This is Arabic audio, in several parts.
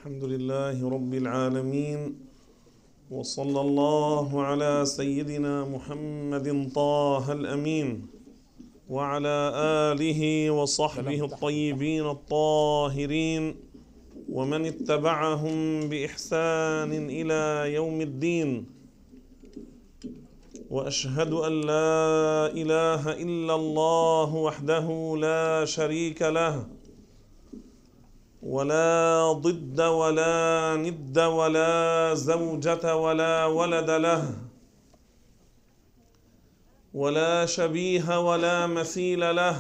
الحمد لله رب العالمين، وصلى الله على سيدنا محمد طه الأمين وعلى آله وصحبه الطيبين الطاهرين ومن اتبعهم بإحسان إلى يوم الدين. وأشهد أن لا إله إلا الله وحده لا شريك له، ولا ضد ولا ند ولا زوجة ولا ولد له، ولا شبيه ولا مثيل له،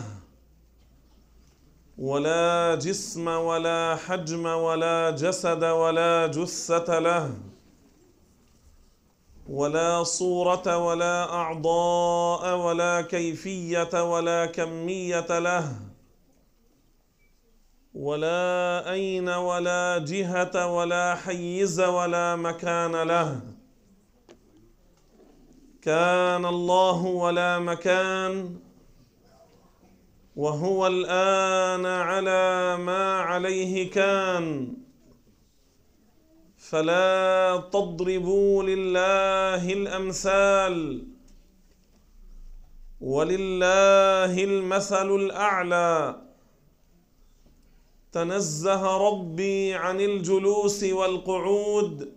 ولا جسم ولا حجم ولا جسد ولا جثة له، ولا صورة ولا أعضاء ولا كيفية ولا كمية له، ولا أين ولا جهة ولا حيز ولا مكان له. كان الله ولا مكان، وهو الآن على ما عليه كان. فلا تضربوا لله الأمثال، ولله المثل الأعلى. تنزه ربي عن الجلوس والقعود،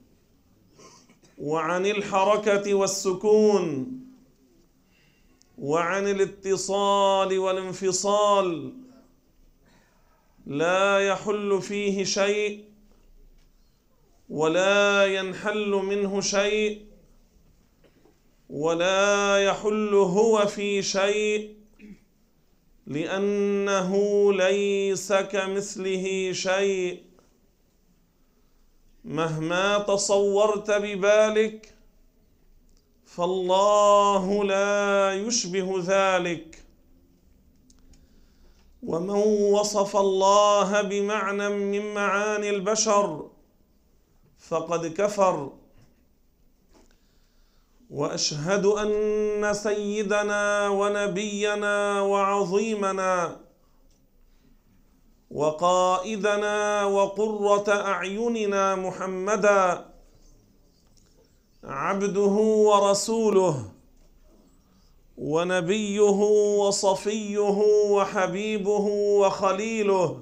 وعن الحركة والسكون، وعن الاتصال والانفصال. لا يحل فيه شيء ولا ينحل منه شيء، ولا يحل هو في شيء، لأنه ليس كمثله شيء. مهما تصورت ببالك فالله لا يشبه ذلك. ومن وصف الله بمعنى من معاني البشر فقد كفر. وأشهد أن سيدنا ونبينا وعظيمنا وقائدنا وقرة أعيننا محمدا عبده ورسوله ونبيه وصفيه وحبيبه وخليله،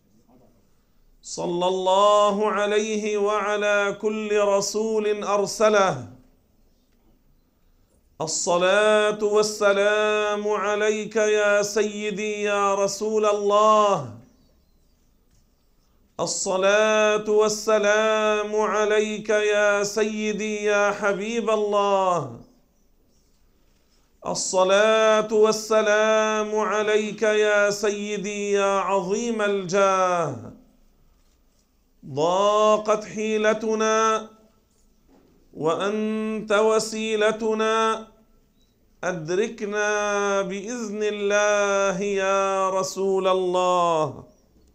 صلى الله عليه وعلى كل رسول أرسله. الصلاة والسلام عليك يا سيدي يا رسول الله. الصلاة والسلام عليك يا سيدي يا حبيب الله. الصلاة والسلام عليك يا سيدي يا عظيم الجاه. ضاقت حيلتنا وأنت وسيلتنا، أدركنا بإذن الله يا رسول الله.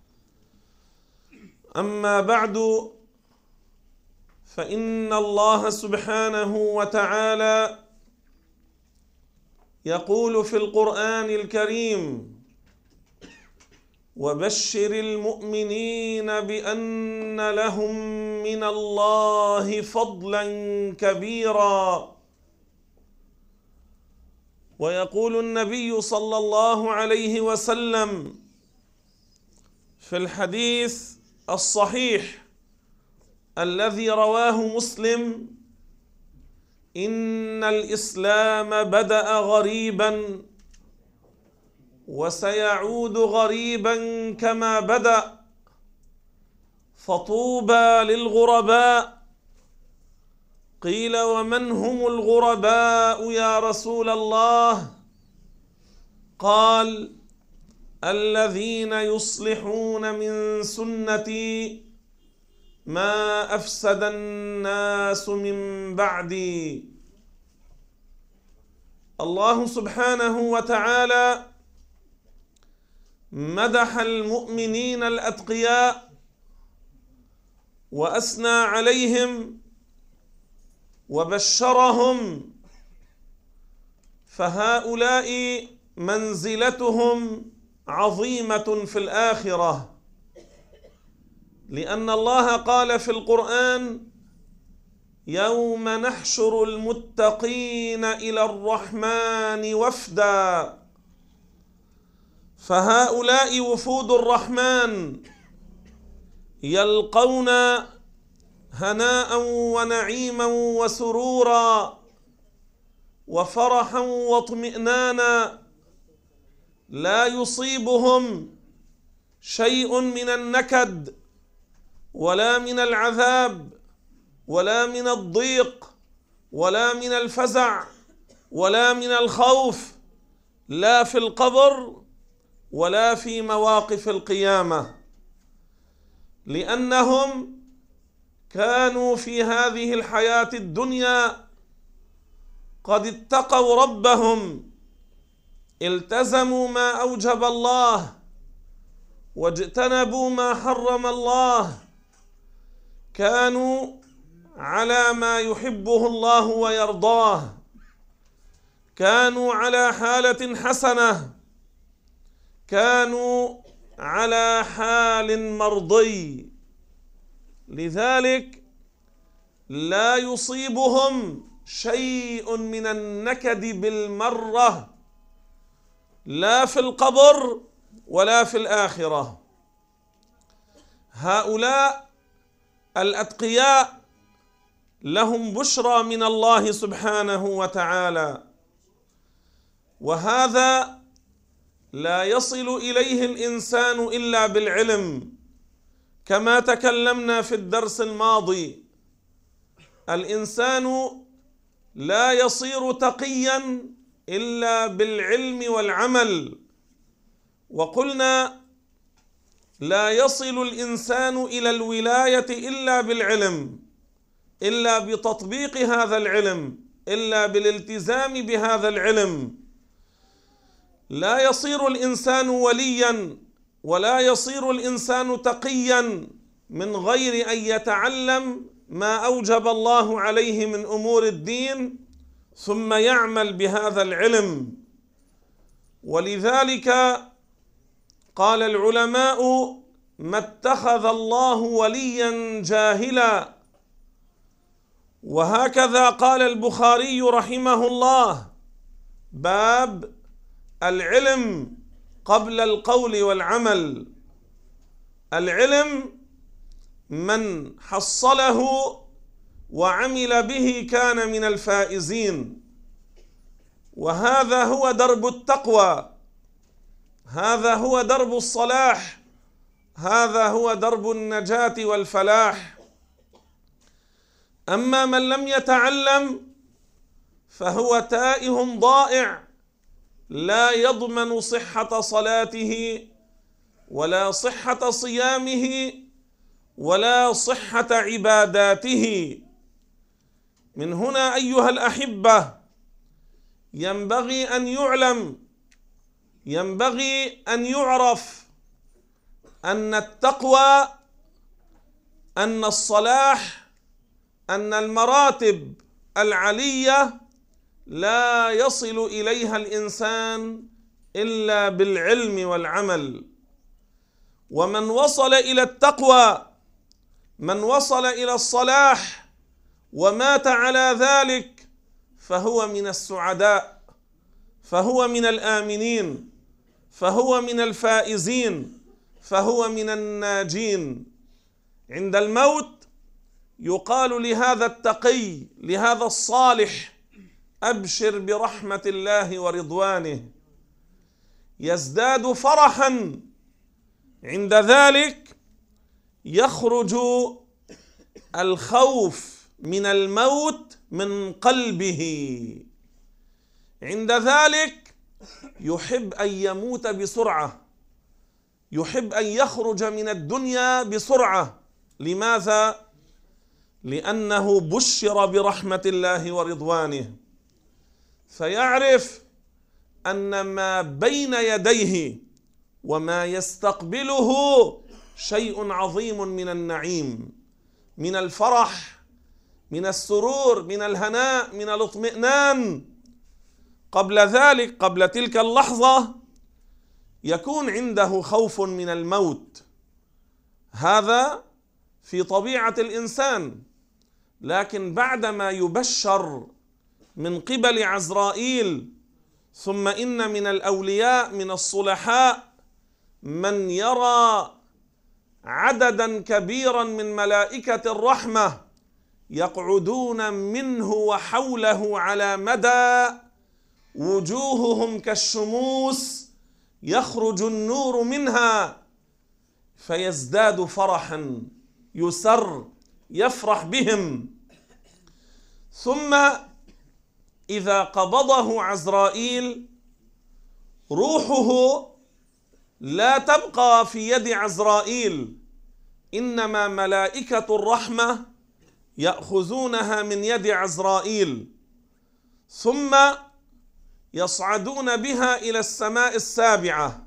أما بعد، فإن الله سبحانه وتعالى يقول في القرآن الكريم: وبشر المؤمنين بأن لهم من الله فضلا كبيرا. ويقول النبي صلى الله عليه وسلم في الحديث الصحيح الذي رواه مسلم: إن الإسلام بدأ غريبا وسيعود غريبا كما بدأ، فطوبى للغرباء. قيل: ومن هم الغرباء يا رسول الله؟ قال: الذين يصلحون من سنتي ما أفسد الناس من بعدي. الله سبحانه وتعالى مدح المؤمنين الأتقياء وأثنى عليهم وبشرهم، فهؤلاء منزلتهم عظيمة في الآخرة. لأن الله قال في القرآن: يوم نحشر المتقين إلى الرحمن وفدا. فهؤلاء وفود الرحمن يلقون هناء ونعيما وسرورا وفرحا واطمئنانا، لا يصيبهم شيء من النكد ولا من العذاب ولا من الضيق ولا من الفزع ولا من الخوف، لا في القبر ولا في مواقف القيامة، لأنهم كانوا في هذه الحياة الدنيا قد اتقوا ربهم، التزموا ما أوجب الله واجتنبوا ما حرم الله، كانوا على ما يحبه الله ويرضاه، كانوا على حالة حسنة، كانوا على حال مرضي. لذلك لا يصيبهم شيء من النكد بالمرة، لا في القبر ولا في الآخرة. هؤلاء الأتقياء لهم بشرى من الله سبحانه وتعالى، وهذا لا يصل إليه الإنسان إلا بالعلم، كما تكلمنا في الدرس الماضي. الإنسان لا يصير تقيا إلا بالعلم والعمل، وقلنا لا يصل الإنسان إلى الولاية إلا بالعلم، إلا بتطبيق هذا العلم، إلا بالالتزام بهذا العلم. لا يصير الإنسان وليا ولا يصير الإنسان تقيا من غير أن يتعلم ما أوجب الله عليه من أمور الدين ثم يعمل بهذا العلم. ولذلك قال العلماء: ما اتخذ الله وليا جاهلا. وهكذا قال البخاري رحمه الله: باب العلم قبل القول والعمل. العلم من حصله وعمل به كان من الفائزين، وهذا هو درب التقوى، هذا هو درب الصلاح، هذا هو درب النجاة والفلاح. أما من لم يتعلم فهو تائه ضائع، لا يضمن صحة صلاته ولا صحة صيامه ولا صحة عباداته. من هنا أيها الأحبة ينبغي أن يعلم، ينبغي أن يعرف أن التقوى، أن الصلاح، أن المراتب العلية لا يصل إليها الإنسان إلا بالعلم والعمل. ومن وصل إلى التقوى، من وصل إلى الصلاح ومات على ذلك، فهو من السعداء، فهو من الآمنين، فهو من الفائزين، فهو من الناجين. عند الموت يقال لهذا التقي، لهذا الصالح: أبشر برحمة الله ورضوانه. يزداد فرحا، عند ذلك يخرج الخوف من الموت من قلبه، عند ذلك يحب أن يموت بسرعة، يحب أن يخرج من الدنيا بسرعة. لماذا؟ لأنه بشر برحمة الله ورضوانه، فيعرف أن ما بين يديه وما يستقبله شيء عظيم من النعيم، من الفرح، من السرور، من الهناء، من الاطمئنان. قبل ذلك، قبل تلك اللحظة، يكون عنده خوف من الموت. هذا في طبيعة الإنسان، لكن بعدما يبشر من قبل عزرائيل: ثم إن من الأولياء من الصلحاء من يرى عددا كبيرا من ملائكة الرحمة يقعدون منه وحوله على مدى، وجوههم كالشموس يخرج النور منها، فيزداد فرحا، يسر، يفرح بهم. ثم إذا قبضه عزرائيل، روحه لا تبقى في يد عزرائيل، إنما ملائكة الرحمة يأخذونها من يد عزرائيل، ثم يصعدون بها إلى السماء السابعة.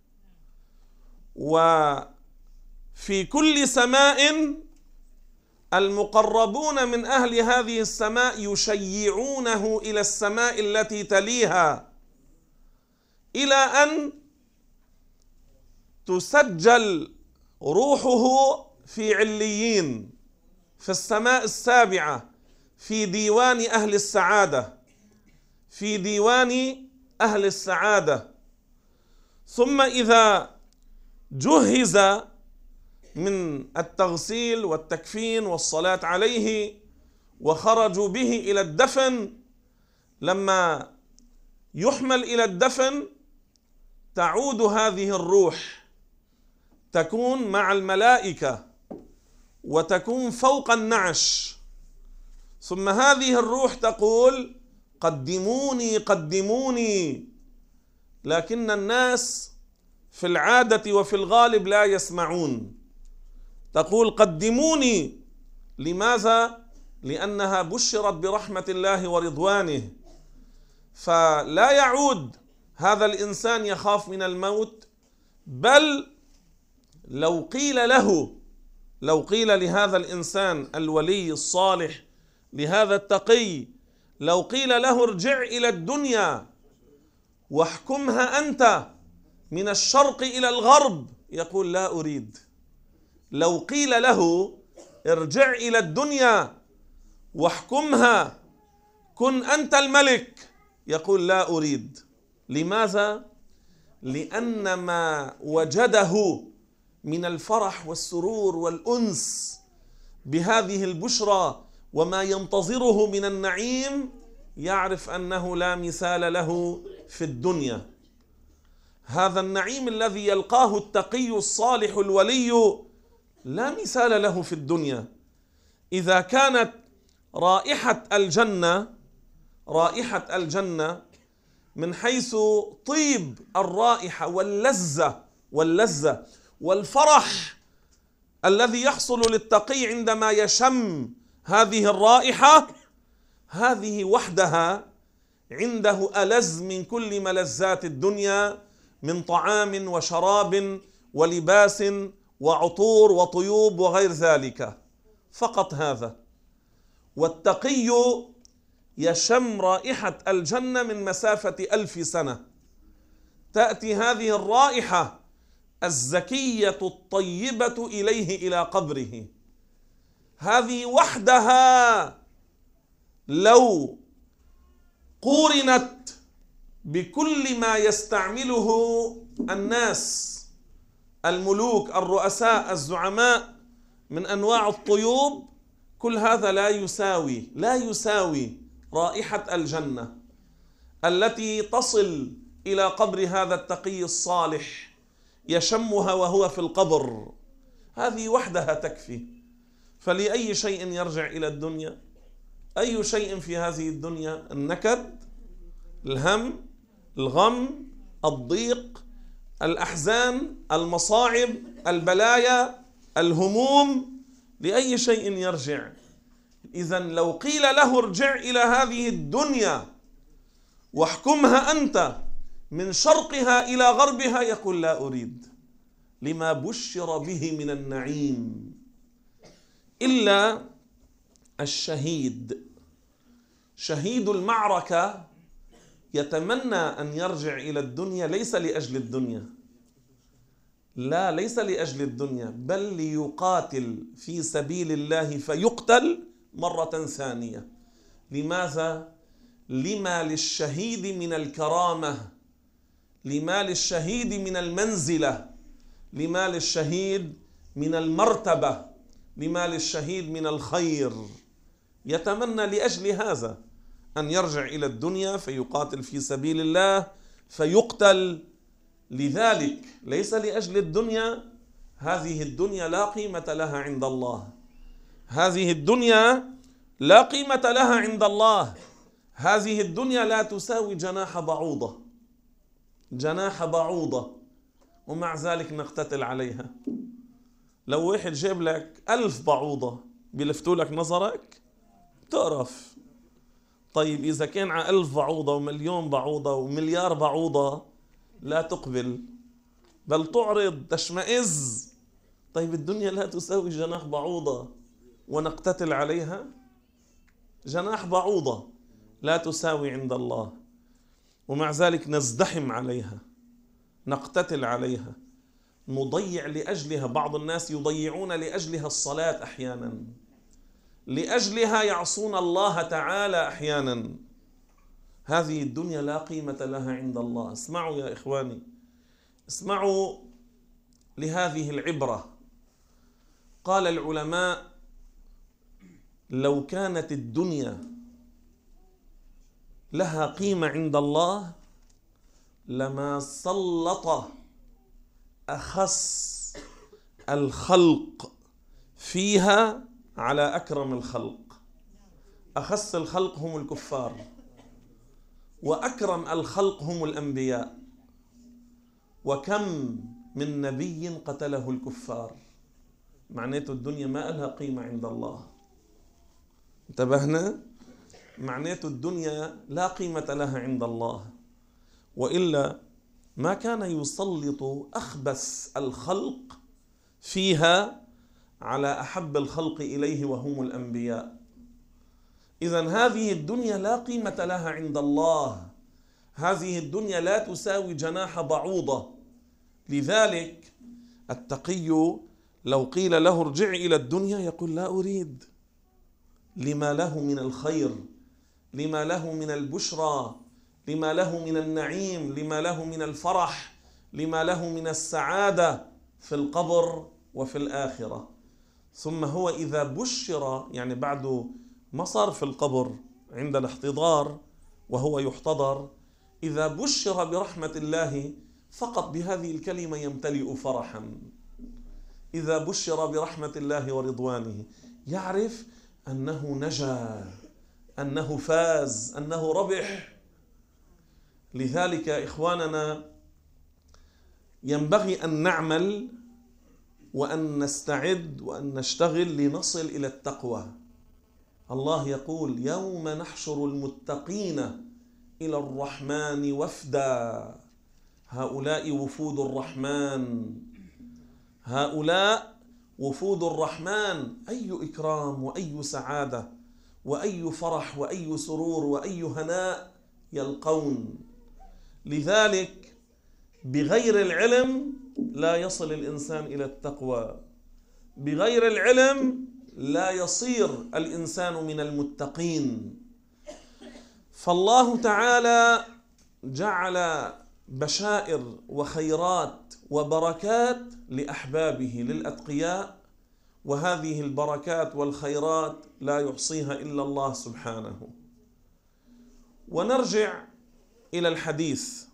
وفي كل سماء المقربون من أهل هذه السماء يشيعونه إلى السماء التي تليها، إلى أن تسجل روحه في عليين في السماء السابعة، في ديوان أهل السعادة، في ديوان أهل السعادة. ثم إذا جهز من التغسيل والتكفين والصلاة عليه وخرجوا به إلى الدفن، لما يحمل إلى الدفن تعود هذه الروح، تكون مع الملائكة وتكون فوق النعش. ثم هذه الروح تقول: قدموني قدموني. لكن الناس في العادة وفي الغالب لا يسمعون. تقول: قدموني. لماذا؟ لأنها بشرت برحمة الله ورضوانه، فلا يعود هذا الإنسان يخاف من الموت، بل لو قيل لهذا الإنسان الولي الصالح، لهذا التقي، لو قيل له: ارجع إلى الدنيا واحكمها أنت من الشرق إلى الغرب، يقول: لا أريد. لو قيل له: ارجع إلى الدنيا واحكمها، كن أنت الملك، يقول: لا أريد. لماذا؟ لأن ما وجده من الفرح والسرور والأنس بهذه البشرى وما ينتظره من النعيم، يعرف أنه لا مثال له في الدنيا. هذا النعيم الذي يلقاه التقي الصالح الولي لا مثال له في الدنيا. إذا كانت رائحة الجنة من حيث طيب الرائحة واللذة والفرح الذي يحصل للتقي عندما يشم هذه الرائحة، هذه وحدها عنده ألذ من كل ملذات الدنيا، من طعام وشراب ولباس وعطور وطيوب وغير ذلك، فقط هذا. والتقي يشم رائحة الجنة من مسافة 1000 سنة. تأتي هذه الرائحة الزكية الطيبة إليه إلى قبره. هذه وحدها لو قورنت بكل ما يستعمله الناس، الملوك، الرؤساء، الزعماء، من أنواع الطيوب، كل هذا لا يساوي رائحة الجنة التي تصل إلى قبر هذا التقي الصالح، يشمها وهو في القبر. هذه وحدها تكفي. فلأي شيء يرجع إلى الدنيا؟ أي شيء في هذه الدنيا؟ النكد، الهم، الغم، الضيق، الأحزان، المصاعب، البلايا، الهموم. لأي شيء يرجع؟ إذن لو قيل له: ارجع إلى هذه الدنيا واحكمها أنت من شرقها إلى غربها، يقول: لا أريد، لما بشر به من النعيم. إلا الشهيد، شهيد المعركة، يتمنى أن يرجع إلى الدنيا ليس لأجل الدنيا، لا، ليس لأجل الدنيا، بل ليقاتل في سبيل الله فيقتل مرة ثانية. لماذا؟ لما للشهيد من الكرامة، لما للشهيد من المنزلة، لما للشهيد من المرتبة، لما للشهيد من الخير. يتمنى لأجل هذا أن يرجع إلى الدنيا فيقاتل في سبيل الله فيقتل. لذلك ليس لأجل الدنيا، هذه الدنيا لا قيمة لها عند الله، هذه الدنيا لا قيمة لها عند الله، هذه الدنيا لا تساوي جناح بعوضة، جناح بعوضة، ومع ذلك نقتتل عليها. لو واحد جاب لك 1000 بعوضة بيلفتوا لك نظرك تعرف. طيب إذا كان على 1000 بعوضة ومليون بعوضة ومليار بعوضة لا تقبل، بل تعرض تشمئز. طيب الدنيا لا تساوي جناح بعوضة ونقتتل عليها؟ جناح بعوضة لا تساوي عند الله، ومع ذلك نزدحم عليها، نقتتل عليها، نضيع لأجلها. بعض الناس يضيعون لأجلها الصلاة أحيانا، لأجلها يعصون الله تعالى أحيانا. هذه الدنيا لا قيمة لها عند الله. اسمعوا يا إخواني، اسمعوا لهذه العبرة. قال العلماء: لو كانت الدنيا لها قيمة عند الله لما سلط أخس الخلق فيها على أكرم الخلق. أخس الخلق هم الكفار، وأكرم الخلق هم الأنبياء، وكم من نبي قتله الكفار. معناته الدنيا ما لها قيمة عند الله. انتبهنا؟ معناته الدنيا لا قيمة لها عند الله، وإلا ما كان يسلط أخبث الخلق فيها على أحب الخلق إليه وهم الأنبياء. إذن هذه الدنيا لا قيمة لها عند الله، هذه الدنيا لا تساوي جناح بعوضة. لذلك التقي لو قيل له ارجع إلى الدنيا يقول لا أريد، لما له من الخير، لما له من البشرى، لما له من النعيم، لما له من الفرح، لما له من السعادة في القبر وفي الآخرة. ثم هو إذا بشر، يعني بعد ما صار في القبر عند الاحتضار وهو يحتضر، إذا بشر برحمة الله فقط بهذه الكلمة يمتلئ فرحا. إذا بشر برحمة الله ورضوانه يعرف أنه نجا، أنه فاز، أنه ربح. لذلك إخواننا ينبغي أن نعمل وأن نستعد وأن نشتغل لنصل إلى التقوى. الله يقول: يوم نحشر المتقين إلى الرحمن وفدا. هؤلاء وفود الرحمن، هؤلاء وفود الرحمن. أي إكرام وأي سعادة وأي فرح وأي سرور وأي هناء يلقون. لذلك بغير العلم لا يصل الإنسان إلى التقوى، بغير العلم لا يصير الإنسان من المتقين. فالله تعالى جعل بشائر وخيرات وبركات لأحبابه للأتقياء، وهذه البركات والخيرات لا يحصيها إلا الله سبحانه. ونرجع إلى الحديث.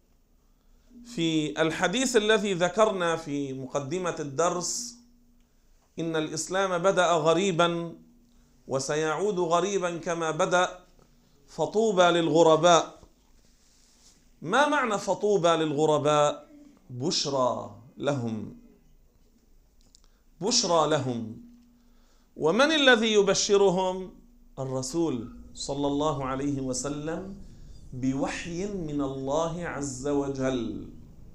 في الحديث الذي ذكرنا في مقدمة الدرس: إن الإسلام بدأ غريبا وسيعود غريبا كما بدأ، فطوبى للغرباء. ما معنى فطوبى للغرباء؟ بشرى لهم، بشرى لهم. ومن الذي يبشرهم؟ الرسول صلى الله عليه وسلم بوحي من الله عز وجل.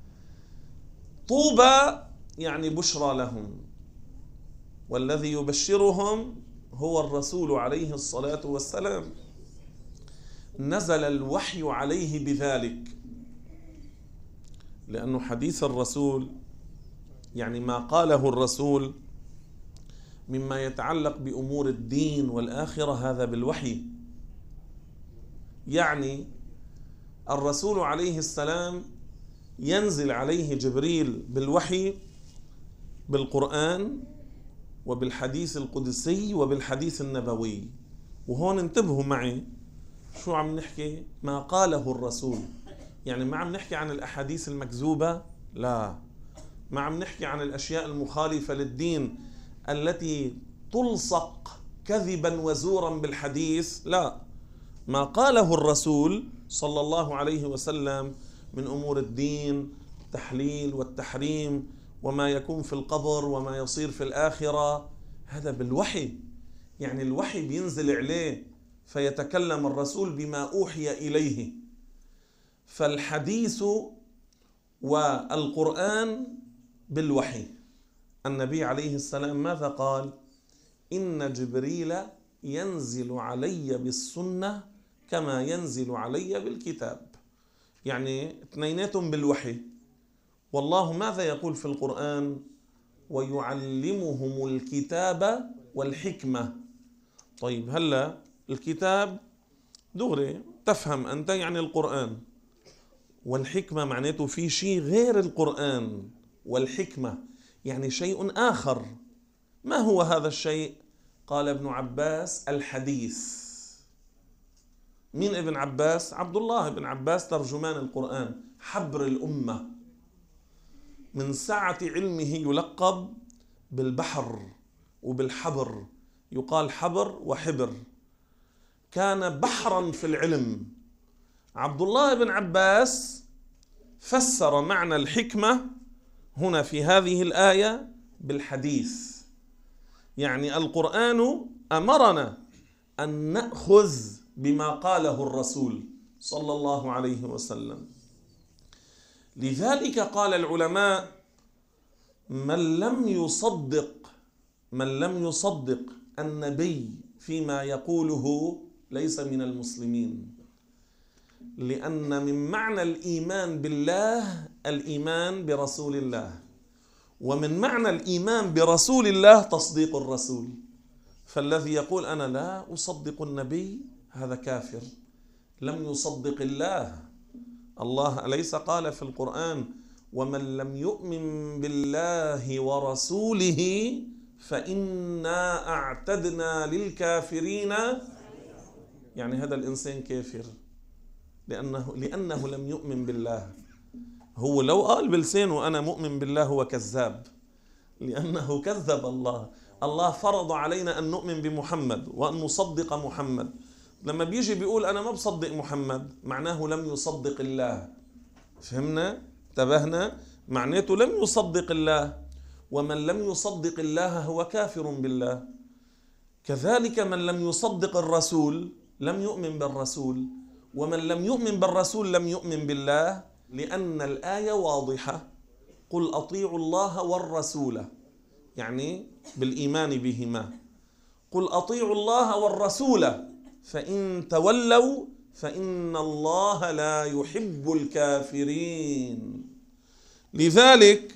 طوبى يعني بشرى لهم، والذي يبشرهم هو الرسول عليه الصلاة والسلام. نزل الوحي عليه بذلك، لأن حديث الرسول يعني ما قاله الرسول مما يتعلق بأمور الدين والآخرة هذا بالوحي. يعني الرسول عليه السلام ينزل عليه جبريل بالوحي بالقرآن وبالحديث القدسي وبالحديث النبوي. وهون انتبهوا معي، شو عم نحكي؟ ما قاله الرسول، يعني ما عم نحكي عن الأحاديث المكذوبة، لا، ما عم نحكي عن الأشياء المخالفة للدين التي تلصق كذبا وزورا بالحديث، لا، ما قاله الرسول صلى الله عليه وسلم من أمور الدين، التحليل والتحريم، وما يكون في القبر وما يصير في الآخرة، هذا بالوحي. يعني الوحي بينزل عليه فيتكلم الرسول بما أوحي إليه. فالحديث والقرآن بالوحي. النبي عليه السلام ماذا قال؟ إن جبريل ينزل علي بالسنة كما ينزل علي بالكتاب. يعني اثنيناتهم بالوحي. والله ماذا يقول في القرآن؟ ويعلمهم الكتاب والحكمة. طيب هلا الكتاب دغري تفهم أنت يعني القرآن، والحكمة معناته في شيء غير القرآن والحكمة، يعني شيء آخر. ما هو هذا الشيء؟ قال ابن عباس الحديث. مين ابن عباس؟ عبد الله بن عباس ترجمان القرآن، حبر الأمة، من سعة علمه يلقب بالبحر وبالحبر، يقال حبر وحبر، كان بحرا في العلم. عبد الله بن عباس فسر معنى الحكمة هنا في هذه الآية بالحديث. يعني القرآن أمرنا أن نأخذ بما قاله الرسول صلى الله عليه وسلم. لذلك قال العلماء من لم يصدق النبي فيما يقوله ليس من المسلمين، لأن من معنى الإيمان بالله الإيمان برسول الله، ومن معنى الإيمان برسول الله تصديق الرسول. فالذي يقول أنا لا أصدق النبي هذا كافر، لم يصدق الله. الله أليس قال في القرآن ومن لم يؤمن بالله ورسوله فإنا أعتدنا للكافرين، يعني هذا الإنسان كافر لأنه لم يؤمن بالله. هو لو قال بلسانه أنا مؤمن بالله هو كذاب، لأنه كذب الله. الله فرض علينا أن نؤمن بمحمد وأن نصدق محمد. لما بيجي بيقول أنا ما بصدق محمد معناه لم يصدق الله. فهمنا؟ انتبهنا؟ معناته لم يصدق الله، ومن لم يصدق الله هو كافر بالله. كذلك من لم يصدق الرسول لم يؤمن بالرسول، ومن لم يؤمن بالرسول لم يؤمن بالله، لأن الآية واضحة: قل أطيعوا الله والرسول، يعني بالإيمان بهما. قل أطيعوا الله والرسول فإن تولوا فإن الله لا يحب الكافرين. لذلك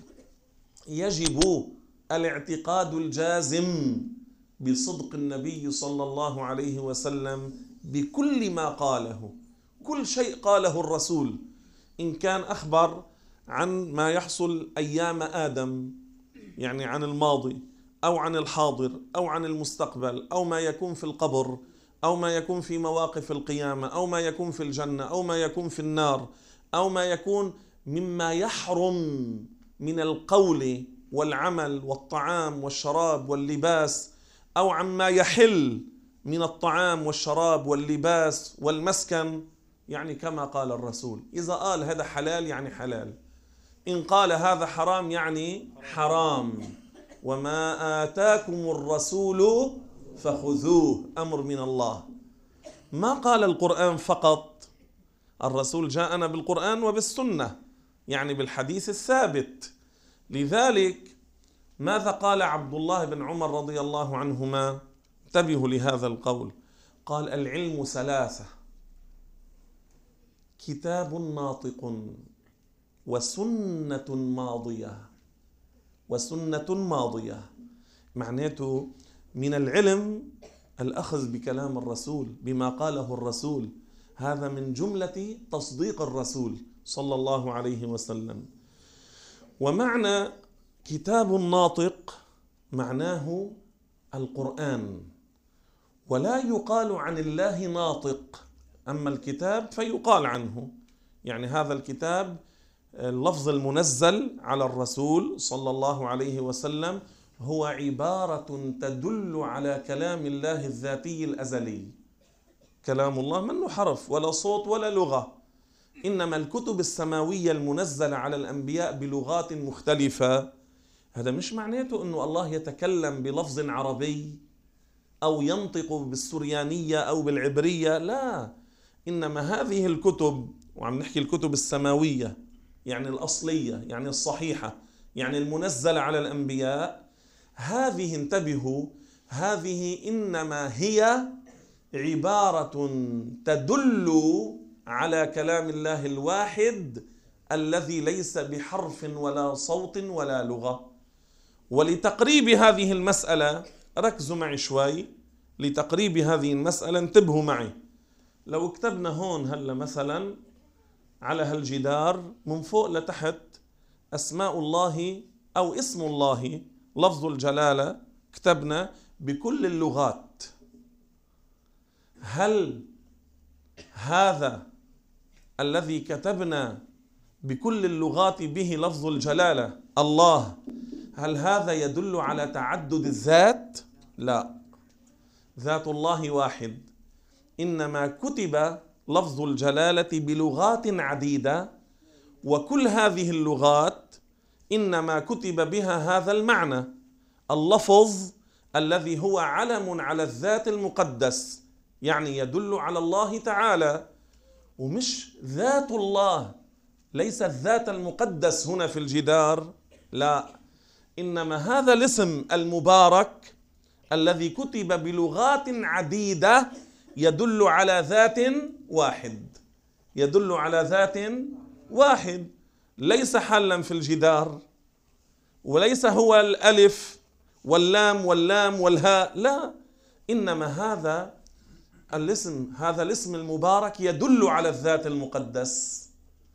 يجب الاعتقاد الجازم بصدق النبي صلى الله عليه وسلم بكل ما قاله. كل شيء قاله الرسول، إن كان أخبر عن ما يحصل أيام آدم، يعني عن الماضي أو عن الحاضر أو عن المستقبل، أو ما يكون في القبر، أو ما يكون في مواقف القيامة، أو ما يكون في الجنة، أو ما يكون في النار، أو ما يكون مما يحرم من القول والعمل والطعام والشراب واللباس، أو عما يحل من الطعام والشراب واللباس والمسكن، يعني كما قال الرسول. إذا قال هذا حلال يعني حلال، إن قال هذا حرام يعني حرام. وما آتاكم الرسول فخذوه، أمر من الله. ما قال القرآن فقط، الرسول جاءنا بالقرآن وبالسنة، يعني بالحديث الثابت. لذلك ماذا قال عبد الله بن عمر رضي الله عنهما؟ انتبهوا لهذا القول. قال العلم ثلاثة: كتاب ناطق وسنة ماضية. وسنة ماضية. معناته من العلم الأخذ بكلام الرسول بما قاله الرسول، هذا من جملة تصديق الرسول صلى الله عليه وسلم. ومعنى كتاب ناطق معناه القرآن، ولا يقال عن الله ناطق، أما الكتاب فيقال عنه، يعني هذا الكتاب اللفظ المنزل على الرسول صلى الله عليه وسلم هو عبارة تدل على كلام الله الذاتي الأزلي. كلام الله منه حرف ولا صوت ولا لغة، إنما الكتب السماوية المنزلة على الأنبياء بلغات مختلفة، هذا مش معناته أنه الله يتكلم بلفظ عربي أو ينطق بالسريانية أو بالعبرية، لا، إنما هذه الكتب، وعم نحكي الكتب السماوية يعني الأصلية يعني الصحيحة يعني المنزلة على الأنبياء، هذه انتبهوا، هذه إنما هي عبارة تدل على كلام الله الواحد الذي ليس بحرف ولا صوت ولا لغة. ولتقريب هذه المسألة ركزوا معي شوي، لتقريب هذه المسألة انتبهوا معي. لو كتبنا هون هلا مثلا على هالجدار من فوق لتحت أسماء الله أو اسم الله لفظ الجلالة، كتبنا بكل اللغات، هل هذا الذي كتبنا بكل اللغات به لفظ الجلالة الله، هل هذا يدل على تعدد الذات؟ لا، ذات الله واحد، إنما كتب لفظ الجلالة بلغات عديدة، وكل هذه اللغات إنما كتب بها هذا المعنى، اللفظ الذي هو علم على الذات المقدس، يعني يدل على الله تعالى، ومش ذات الله، ليس الذات المقدس هنا في الجدار، لا، إنما هذا الاسم المبارك الذي كتب بلغات عديدة يدل على ذات واحد، يدل على ذات واحد، ليس حلا في الجدار، وليس هو الألف واللام واللام والهاء، لا، إنما هذا الاسم المبارك يدل على الذات المقدس.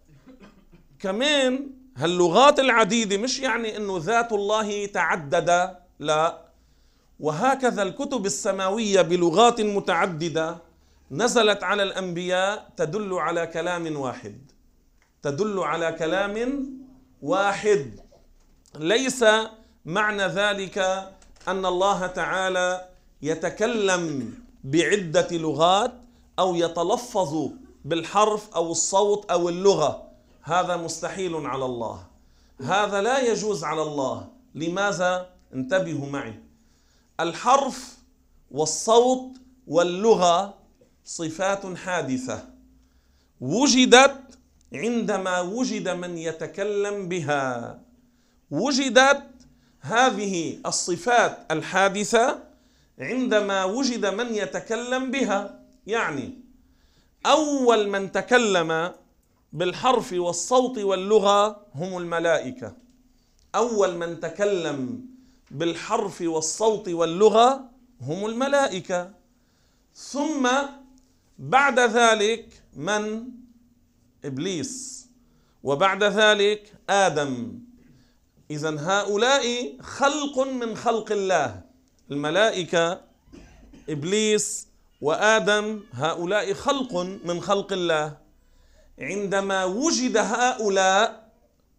كمان هاللغات العديدة مش يعني إنه ذات الله تعدد، لا، وهكذا الكتب السماوية بلغات متعددة نزلت على الأنبياء تدل على كلام واحد، تدل على كلام واحد. ليس معنى ذلك أن الله تعالى يتكلم بعدة لغات أو يتلفظ بالحرف أو الصوت أو اللغة، هذا مستحيل على الله، هذا لا يجوز على الله. لماذا؟ انتبهوا معي، الحرف والصوت واللغة صفات حادثة وجدت عندما وجد من يتكلم بها، وجدت هذه الصفات الحادثة عندما وجد من يتكلم بها. يعني أول من تكلم بالحرف والصوت واللغة هم الملائكة، أول من تكلم بالحرف والصوت واللغة هم الملائكة، ثم بعد ذلك من؟ إبليس، وبعد ذلك آدم. إذن هؤلاء خلق من خلق الله، الملائكة إبليس وآدم هؤلاء خلق من خلق الله. عندما وجد هؤلاء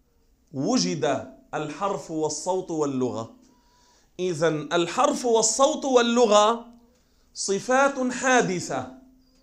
وجد الحرف والصوت واللغة. إذن الحرف والصوت واللغة صفات حادثة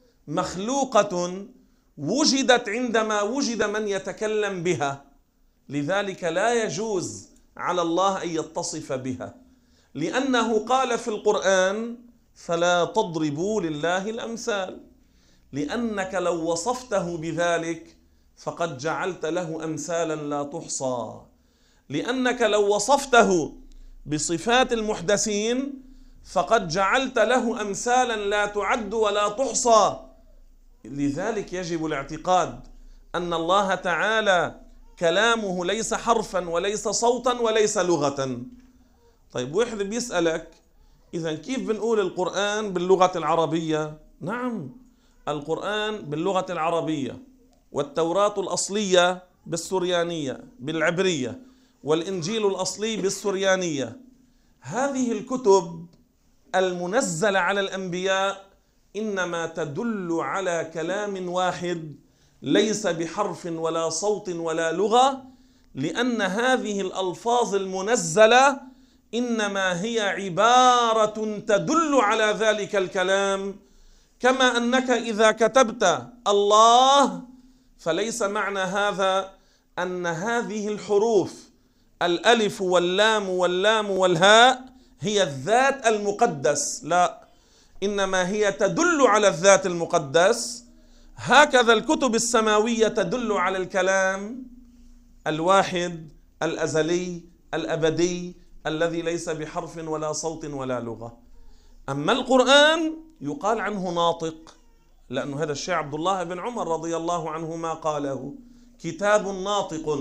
مخلوقة وجدت عندما وجد من يتكلم بها، لذلك لا يجوز على الله أن يتصف بها، لأنه قال في القرآن فلا تضربوا لله الأمثال، لأنك لو وصفته بذلك فقد جعلت له أمثالا لا تحصى، لأنك لو وصفته بصفات المحدثين فقد جعلت له أمثالا لا تعد ولا تحصى. لذلك يجب الاعتقاد أن الله تعالى كلامه ليس حرفا وليس صوتا وليس لغة. طيب واحد بيسألك إذا كيف بنقول القرآن باللغة العربية؟ نعم، القرآن باللغة العربية، والتوراة الأصلية بالسريانية بالعبرية، والإنجيل الأصلي بالسريانية. هذه الكتب المنزلة على الأنبياء إنما تدل على كلام واحد ليس بحرف ولا صوت ولا لغة، لأن هذه الألفاظ المنزلة إنما هي عبارة تدل على ذلك الكلام. كما أنك إذا كتبت الله فليس معنى هذا أن هذه الحروف الألف واللام واللام والهاء هي الذات المقدس، لا، إنما هي تدل على الذات المقدس. هكذا الكتب السماوية تدل على الكلام الواحد الأزلي الأبدي الذي ليس بحرف ولا صوت ولا لغة. أما القرآن يقال عنه ناطق، لأنه هذا الشيء عبد الله بن عمر رضي الله عنهما قاله: كتاب ناطق.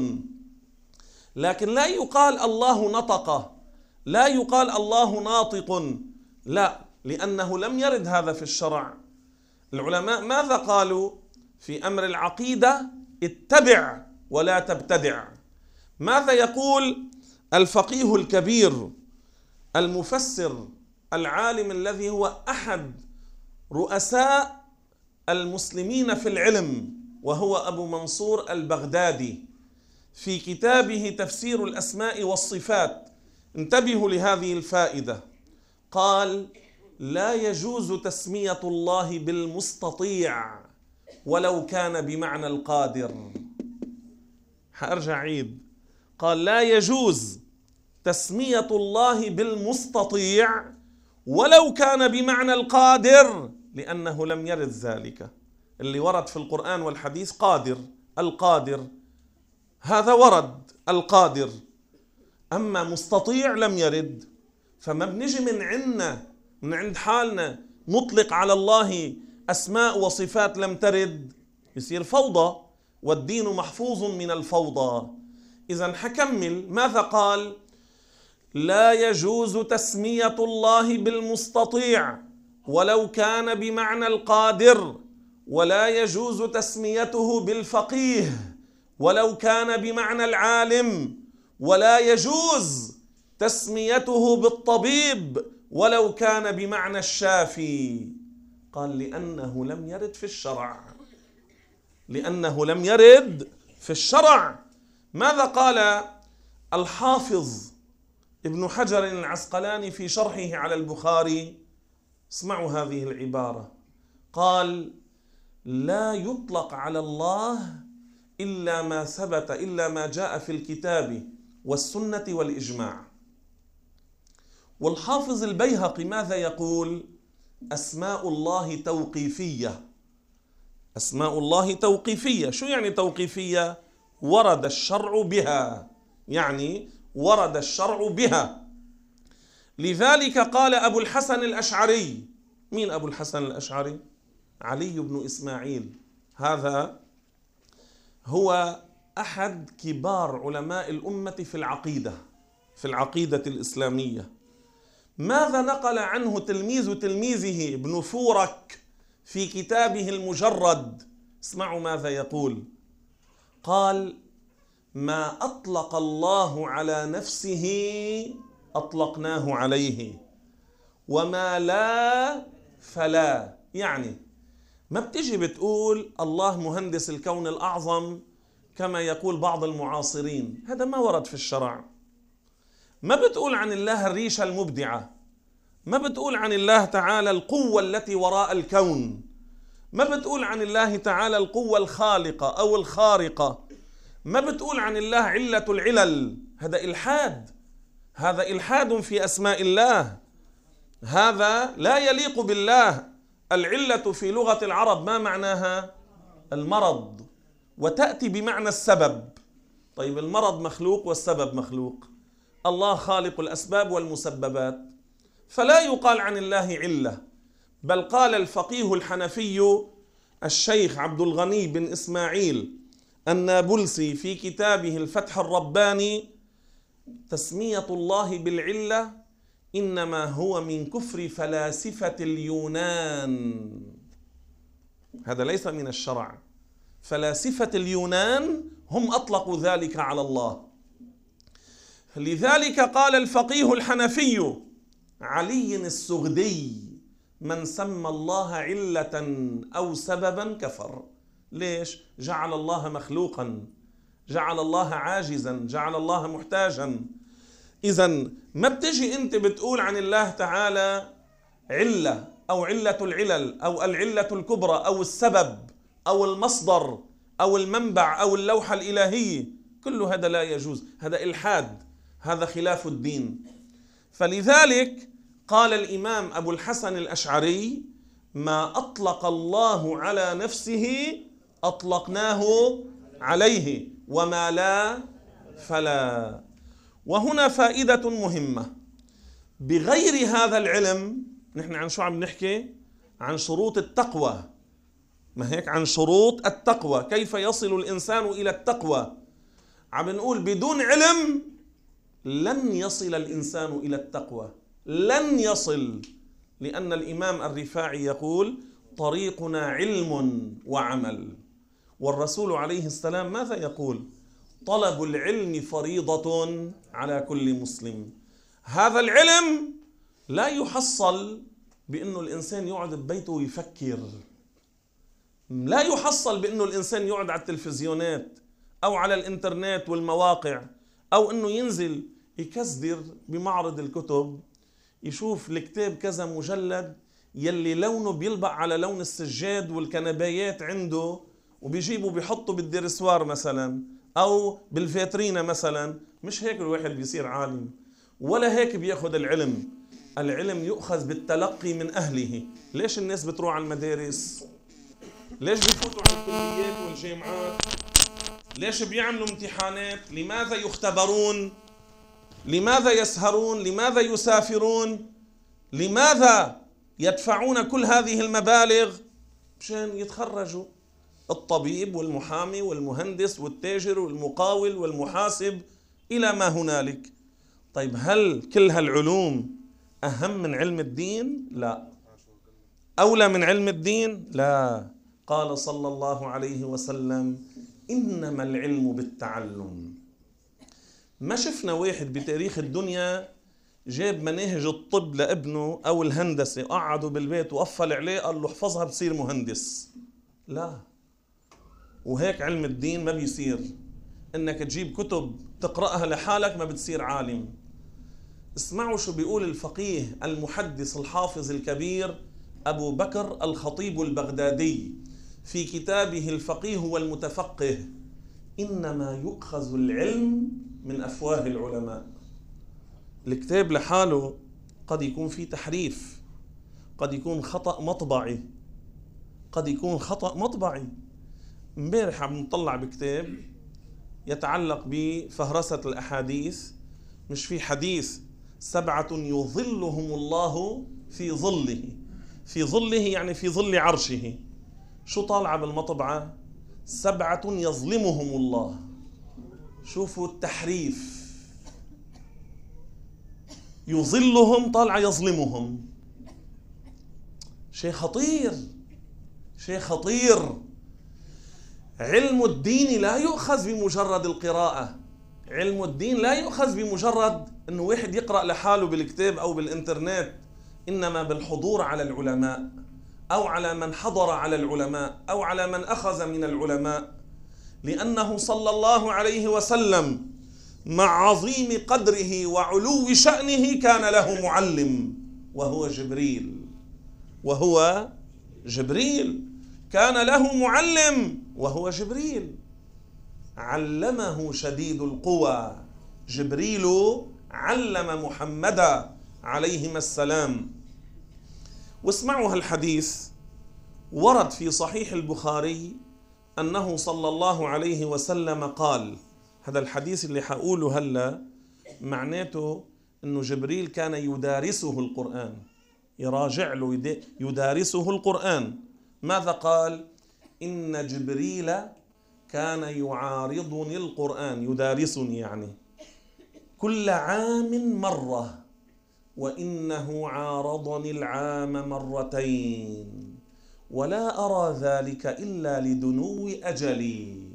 لكن لا يقال الله نطق، لا يقال الله ناطق، لا، لأنه لم يرد هذا في الشرع. العلماء ماذا قالوا في أمر العقيدة؟ اتبع ولا تبتدع. ماذا يقول الفقيه الكبير المفسر العالم الذي هو أحد رؤساء المسلمين في العلم، وهو أبو منصور البغدادي، في كتابه تفسير الأسماء والصفات؟ انتبهوا لهذه الفائدة. قال: لا يجوز تسمية الله بالمستطيع ولو كان بمعنى القادر. حأرجع عيد، قال: لا يجوز تسمية الله بالمستطيع ولو كان بمعنى القادر، لأنه لم يرد ذلك. اللي ورد في القرآن والحديث قادر، القادر، هذا ورد القادر، أما مستطيع لم يرد. فما بنجي من عند حالنا نطلق على الله أسماء وصفات لم ترد، يصير فوضى، والدين محفوظ من الفوضى. إذن حكمل ماذا قال: لا يجوز تسمية الله بالمستطيع ولو كان بمعنى القادر، ولا يجوز تسميته بالفقيه ولو كان بمعنى العالم، ولا يجوز تسميته بالطبيب ولو كان بمعنى الشافي. قال: لأنه لم يرد في الشرع، لأنه لم يرد في الشرع. ماذا قال الحافظ ابن حجر العسقلاني في شرحه على البخاري؟ اسمعوا هذه العبارة. قال: لا يطلق على الله إلا ما ثبت، إلا ما جاء في الكتاب والسنة والإجماع. والحافظ البيهقي ماذا يقول؟ أسماء الله توقيفية. أسماء الله توقيفية. شو يعني توقيفية؟ ورد الشرع بها، يعني ورد الشرع بها. لذلك قال أبو الحسن الأشعري. مين أبو الحسن الأشعري؟ علي بن إسماعيل. هذا هو أحد كبار علماء الأمة في العقيدة الإسلامية. ماذا نقل عنه تلميذ تلميذه ابن فورك في كتابه المجرد؟ اسمعوا ماذا يقول. قال: ما أطلق الله على نفسه أطلقناه عليه، وما لا فلا. يعني ما بتجي بتقول الله مهندس الكون الأعظم كما يقول بعض المعاصرين، هذا ما ورد في الشرع. ما بتقول عن الله الريشة المبدعة، ما بتقول عن الله تعالى القوة التي وراء الكون، ما بتقول عن الله تعالى القوة الخالقة أو الخارقة، ما بتقول عن الله علة العلل. هذا إلحاد، هذا إلحاد في أسماء الله، هذا لا يليق بالله. العلة في لغة العرب ما معناها؟ المرض، وتأتي بمعنى السبب. طيب المرض مخلوق والسبب مخلوق، الله خالق الأسباب والمسببات، فلا يقال عن الله علة. بل قال الفقيه الحنفي الشيخ عبد الغني بن إسماعيل النابلسي في كتابه الفتح الرباني: تسمية الله بالعلة إنما هو من كفر فلاسفة اليونان. هذا ليس من الشرع. فلاسفة اليونان هم أطلقوا ذلك على الله. لذلك قال الفقيه الحنفي علي السغدي: من سمى الله علة أو سببا كفر. ليش؟ جعل الله مخلوقا، جعل الله عاجزا، جعل الله محتاجا. إذن ما بتجي أنت بتقول عن الله تعالى علة أو علة العلل أو العلة الكبرى أو السبب أو المصدر أو المنبع أو اللوحة الإلهية، كل هذا لا يجوز، هذا إلحاد، هذا خلاف الدين. فلذلك قال الإمام أبو الحسن الأشعري: ما أطلق الله على نفسه أطلقناه عليه وما لا فلا. وهنا فائدة مهمة: بغير هذا العلم، نحن عن شو عم نحكي؟ عن شروط التقوى، ما هيك؟ عن شروط التقوى، كيف يصل الإنسان إلى التقوى. عم نقول بدون علم لن يصل الإنسان إلى التقوى، لن يصل، لأن الإمام الرفاعي يقول: طريقنا علم وعمل. والرسول عليه السلام ماذا يقول؟ طلب العلم فريضة على كل مسلم. هذا العلم لا يحصل بأنه الإنسان يقعد ببيته ويفكر، لا يحصل بأنه الإنسان يقعد على التلفزيونات أو على الإنترنت والمواقع، أو أنه ينزل يكسدر بمعرض الكتب يشوف الكتاب كذا مجلد يلي لونه بيلبق على لون السجاد والكنبايات عنده، وبيجيبوا بيحطوا بالدرسوار مثلا أو بالفاترينة مثلا. مش هيك الواحد بيصير عالم، ولا هيك بياخد العلم. العلم يؤخذ بالتلقي من أهله. ليش الناس بتروح على المدارس؟ ليش بيفوتوا على الكليات والجامعات؟ ليش بيعملوا امتحانات؟ لماذا يختبرون؟ لماذا يسهرون؟ لماذا يسافرون؟ لماذا يدفعون كل هذه المبالغ؟ مشان يتخرجوا الطبيب والمحامي والمهندس والتاجر والمقاول والمحاسب إلى ما هنالك. طيب هل كل هالعلوم أهم من علم الدين؟ لا. أولى من علم الدين؟ لا. قال صلى الله عليه وسلم: إنما العلم بالتعلم. ما شفنا واحد بتاريخ الدنيا جاب مناهج الطب لابنه أو الهندسة قعده بالبيت وقفل عليه قال له احفظها بصير مهندس. لا. وهيك علم الدين ما بيصير، انك تجيب كتب تقرأها لحالك ما بتصير عالم. اسمعوا شو بيقول الفقيه المحدث الحافظ الكبير أبو بكر الخطيب البغدادي في كتابه الفقيه والمتفقه: إنما يؤخذ العلم من أفواه العلماء. الكتاب لحاله قد يكون فيه تحريف، قد يكون خطأ مطبعي، قد يكون خطأ مطبعي. امبارح عم نطلع بكتاب يتعلق بفهرسة الأحاديث، مش في حديث 7 يظلهم الله في ظله، في ظله يعني في ظل عرشه. شو طالعة بالمطبعة؟ 7 يظلمهم الله. شوفوا التحريف، يظلهم طالعة يظلمهم. شيء خطير، شيء خطير. علم الدين لا يؤخذ بمجرد القراءة، علم الدين لا يؤخذ بمجرد أنه واحد يقرأ لحاله بالكتاب أو بالإنترنت، إنما بالحضور على العلماء أو على من حضر على العلماء أو على من أخذ من العلماء. لأنه صلى الله عليه وسلم مع عظيم قدره وعلو شأنه كان له معلم وهو جبريل، وهو جبريل. كان له معلم وهو جبريل. علمه شديد القوى، جبريل علم محمدا عليهما السلام. واسمعوا هالحديث، ورد في صحيح البخاري أنه صلى الله عليه وسلم قال، هذا الحديث اللي حقوله هلا معناته أنه جبريل كان يدارسه القرآن، يراجع له، يدارسه القرآن. ماذا قال؟ إن جبريل كان يعارضني القرآن، يدارسني يعني، كل عام مرة، وإنه عارضني العام مرتين، ولا أرى ذلك إلا لدنو أجلي.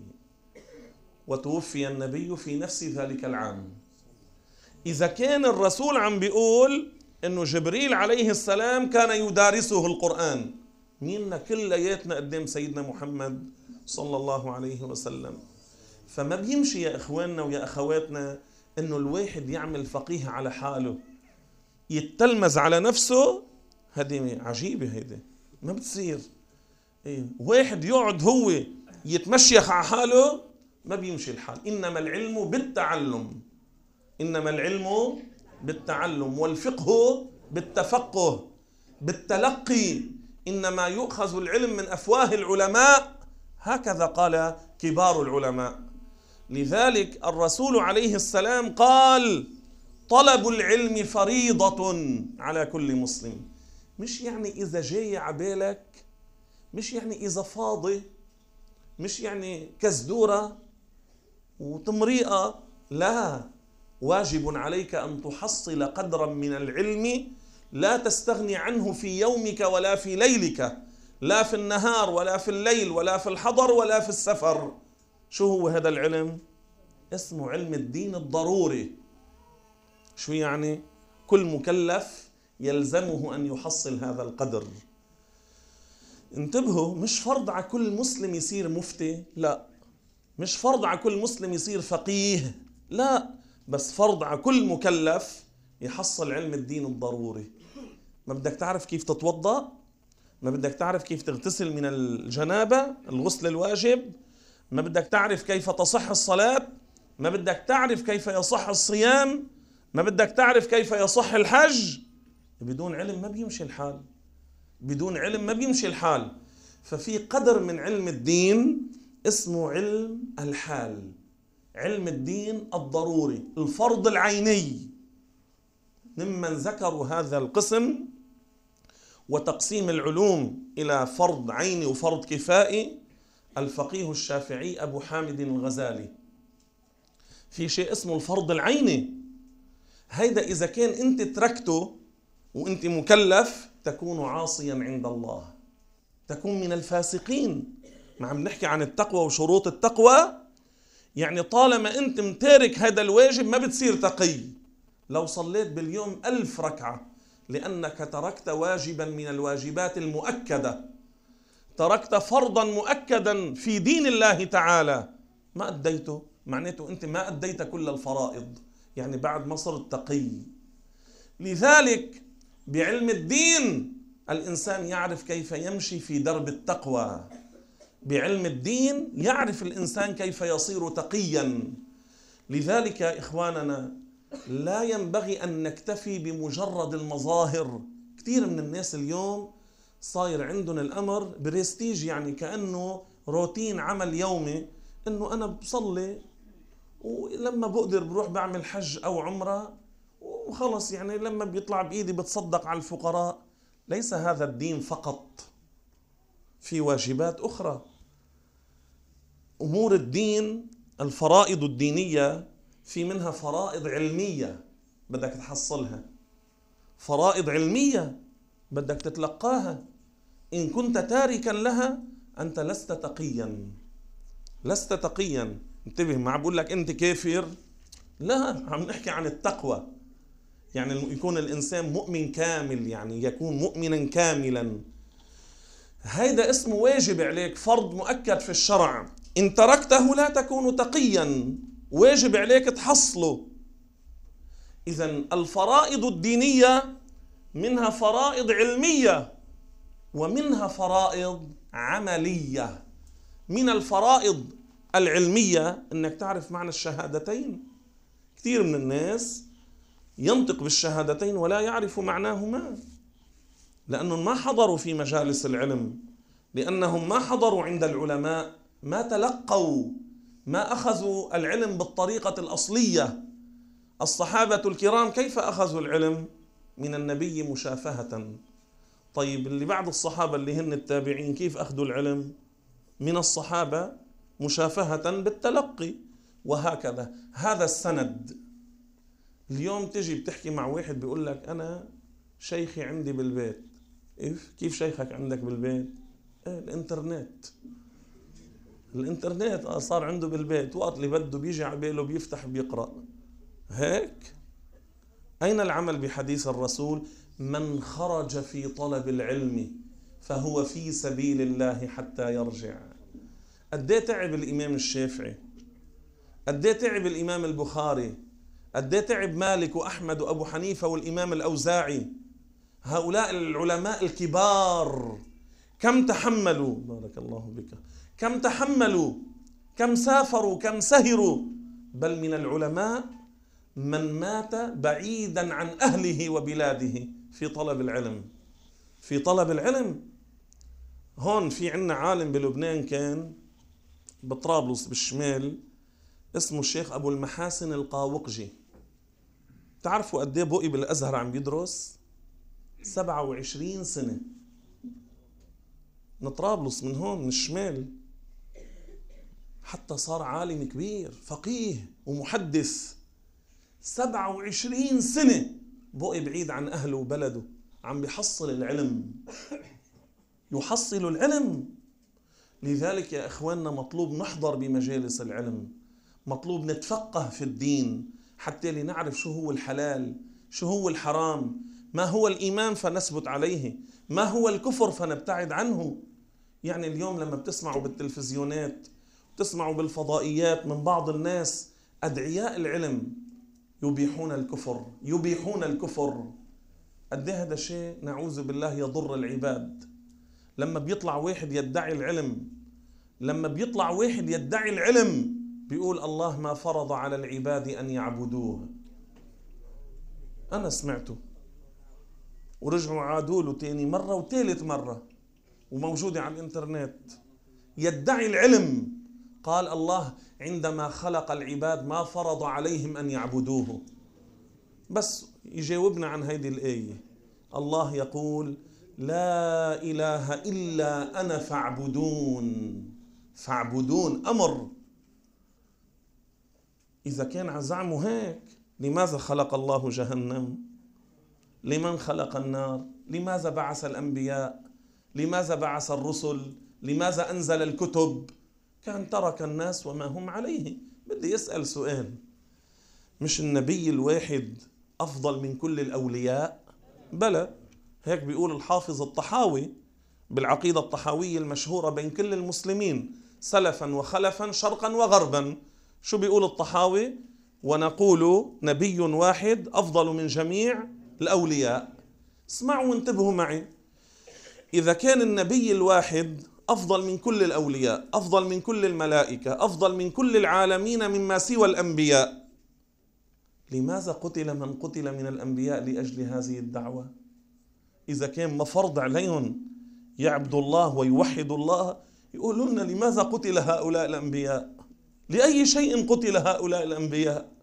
وتوفي النبي في نفس ذلك العام. إذا كان الرسول عم بيقول إنه جبريل عليه السلام كان يدارسه القرآن، ميننا كلياتنا قدام سيدنا محمد صلى الله عليه وسلم. فما بيمشي يا إخواننا ويا أخواتنا إنه الواحد يعمل فقيه على حاله، يتلمز على نفسه. هذه عجيبة، هيدا ما بتصير. واحد يقعد هو يتمشيخ على حاله، ما بيمشي الحال. إنما العلم بالتعلم، إنما العلم بالتعلم، والفقه بالتفقه، بالتلقي. إنما يؤخذ العلم من أفواه العلماء، هكذا قال كبار العلماء. لذلك الرسول عليه السلام قال: طلب العلم فريضة على كل مسلم. مش يعني إذا جاي عبالك، مش يعني إذا فاضي، مش يعني كزدورة وتمريئة، لا، واجب عليك أن تحصل قدرا من العلم لا تستغني عنه في يومك ولا في ليلك، لا في النهار ولا في الليل ولا في الحضر ولا في السفر. شو هو هذا العلم؟ اسمه علم الدين الضروري. شو يعني؟ كل مكلف يلزمه أن يحصل هذا القدر. انتبهوا، مش فرض على كل مسلم يصير مفتي، لا، مش فرض على كل مسلم يصير فقيه، لا، بس فرض على كل مكلف يحصل علم الدين الضروري. ما بدك تعرف كيف تتوضأ؟ ما بدك تعرف كيف تغتسل من الجنابة، الغسل الواجب؟ ما بدك تعرف كيف تصح الصلاة؟ ما بدك تعرف كيف يصح الصيام؟ ما بدك تعرف كيف يصح الحج؟ بدون علم ما بيمشي الحال، بدون علم ما بيمشي الحال. ففي قدر من علم الدين اسمه علم الحال، علم الدين الضروري، الفرض العيني. ممن ذكروا هذا القسم وتقسيم العلوم إلى فرض عيني وفرض كفائي الفقيه الشافعي أبو حامد الغزالي. في شيء اسمه الفرض العيني، هيدا إذا كان أنت تركته وأنت مكلف تكون عاصيا عند الله، تكون من الفاسقين. ما عم نحكي عن التقوى وشروط التقوى، يعني طالما أنت متارك هذا الواجب ما بتصير تقي. لو صليت باليوم 1000 ركعة لأنك تركت واجبا من الواجبات المؤكدة، تركت فرضا مؤكدا في دين الله تعالى، ما أديته، معناته أنت ما أديت كل الفرائض، يعني بعد ما صرت تقي. لذلك بعلم الدين الإنسان يعرف كيف يمشي في درب التقوى، بعلم الدين يعرف الإنسان كيف يصير تقيا. لذلك يا إخواننا لا ينبغي أن نكتفي بمجرد المظاهر. كثير من الناس اليوم صاير عندهم الأمر بريستيج، يعني كأنه روتين عمل يومي، أنه أنا بصلي ولما بقدر بروح بعمل حج أو عمرة وخلص، يعني لما بيطلع بإيدي بتصدق على الفقراء. ليس هذا الدين فقط، في واجبات أخرى. أمور الدين، الفرائض الدينية، في منها فرائض علمية بدك تحصلها، فرائض علمية بدك تتلقاها. إن كنت تاركا لها أنت لست تقيا، لست تقيا. انتبه، ما بقول لك أنت كافر، لا، عم نحكي عن التقوى، يعني يكون الإنسان مؤمن كامل، يعني يكون مؤمنا كاملا. هيدا اسمه واجب عليك، فرض مؤكد في الشرع. إن تركته لا تكون تقيا، واجب عليك تحصله. إذن الفرائض الدينية منها فرائض علمية ومنها فرائض عملية. من الفرائض العلمية أنك تعرف معنى الشهادتين. كثير من الناس ينطق بالشهادتين ولا يعرف معناهما، لأنهم ما حضروا في مجالس العلم، لأنهم ما حضروا عند العلماء، ما تلقوا، ما أخذوا العلم بالطريقة الأصلية. الصحابة الكرام كيف أخذوا العلم؟ من النبي مشافهة. طيب اللي بعد الصحابة اللي هن التابعين كيف أخذوا العلم؟ من الصحابة مشافهة بالتلقي، وهكذا. هذا السند. اليوم تجي بتحكي مع واحد بيقول لك أنا شيخي عندي بالبيت. كيف شيخك عندك بالبيت؟ الانترنت صار عنده بالبيت، وقت اللي بده بيجي على باله بيفتح بيقرأ. هيك أين العمل بحديث الرسول؟ من خرج في طلب العلم فهو في سبيل الله حتى يرجع. قد ايه تعب الإمام الشافعي، قد ايه تعب الإمام البخاري، قد ايه تعب مالك وأحمد وأبو حنيفة والإمام الأوزاعي. هؤلاء العلماء الكبار كم تحملوا، بارك الله بك، كم تحملوا، كم سافروا، كم سهروا. بل من العلماء من مات بعيدا عن أهله وبلاده في طلب العلم، في طلب العلم. هون في عنا عالم بلبنان كان بطرابلس بالشمال اسمه الشيخ أبو المحاسن القاوقجي. تعرفوا قد ايه بقي بالأزهر عم بيدرس؟ 27 سنة من طرابلس، من هون من الشمال، حتى صار عالم كبير فقيه ومحدث. 27 سنة بقي بعيد عن أهله وبلده، عم بيحصل العلم، يحصل العلم. لذلك يا إخواننا مطلوب نحضر بمجالس العلم، مطلوب نتفقه في الدين حتى لنعرف شو هو الحلال، شو هو الحرام، ما هو الإيمان فنثبت عليه، ما هو الكفر فنبتعد عنه. يعني اليوم لما بتسمعوا بالتلفزيونات، بتسمعوا بالفضائيات من بعض الناس أدعياء العلم يبيحون الكفر، يبيحون الكفر. قد ايه هذا شيء نعوذ بالله يضر العباد. لما بيطلع واحد يدعي العلم، لما بيطلع واحد يدعي العلم بيقول الله ما فرض على العباد أن يعبدوه. أنا سمعته ورجعوا عادوا له تاني مرة وثالث مرة، وموجودة على الإنترنت. يدعي العلم، قال الله عندما خلق العباد ما فرض عليهم أن يعبدوه. بس يجاوبنا عن هذه الآية. الله يقول لا إله إلا أنا فاعبدون. فاعبدون أمر. إذا كان عزعمه هيك، لماذا خلق الله جهنم؟ لمن خلق النار؟ لماذا بعث الأنبياء؟ لماذا بعث الرسل؟ لماذا أنزل الكتب؟ كان ترك الناس وما هم عليه. بدي أسأل سؤال، مش النبي الواحد أفضل من كل الأولياء؟ بلى، هيك بيقول الحافظ الطحاوي بالعقيدة الطحاوية المشهورة بين كل المسلمين سلفا وخلفا شرقا وغربا. شو بيقول الطحاوي؟ ونقول نبي واحد أفضل من جميع الأولياء. اسمعوا وانتبهوا معي. إذا كان النبي الواحد أفضل من كل الأولياء، أفضل من كل الملائكة، أفضل من كل العالمين مما سوى الأنبياء، لماذا قتل من قتل من الأنبياء لأجل هذه الدعوة؟ إذا كان مفرض عليهم يعبدوا الله ويوحدوا الله، يقولوا لنا لماذا قتل هؤلاء الأنبياء؟ لأي شيء قتل هؤلاء الأنبياء؟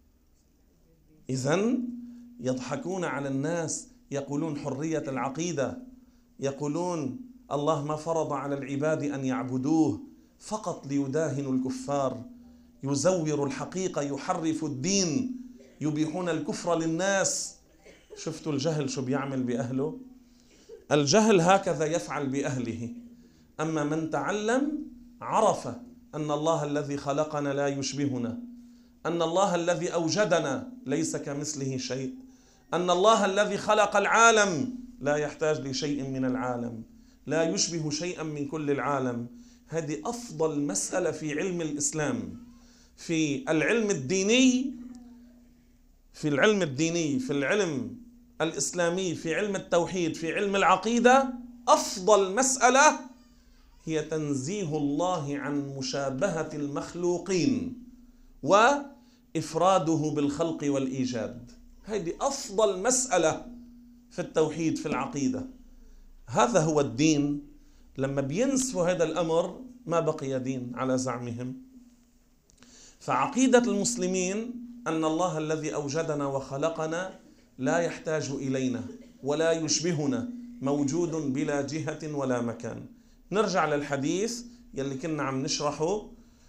إذن يضحكون على الناس، يقولون حرية العقيدة، يقولون الله ما فرض على العباد أن يعبدوه، فقط ليداهنوا الكفار، يزوروا الحقيقة، يحرفوا الدين، يبيحون الكفر للناس. شفتوا الجهل شو بيعمل بأهله؟ الجهل هكذا يفعل بأهله. أما من تعلم عرف أن الله الذي خلقنا لا يشبهنا، أن الله الذي أوجدنا ليس كمثله شيء، أن الله الذي خلق العالم لا يحتاج لشيء من العالم، لا يشبه شيئا من كل العالم. هذه أفضل مسألة في علم الإسلام، في العلم الديني، في العلم الديني، في العلم الإسلامي، في علم التوحيد، في علم العقيدة. أفضل مسألة هي تنزيه الله عن مشابهة المخلوقين وإفراده بالخلق والإيجاد. هذه أفضل مسألة في التوحيد، في العقيدة. هذا هو الدين. لما بينسوا هذا الأمر ما بقي دين على زعمهم. فعقيدة المسلمين أن الله الذي أوجدنا وخلقنا لا يحتاج إلينا ولا يشبهنا، موجود بلا جهة ولا مكان. نرجع للحديث يلي كنا عم نشرحه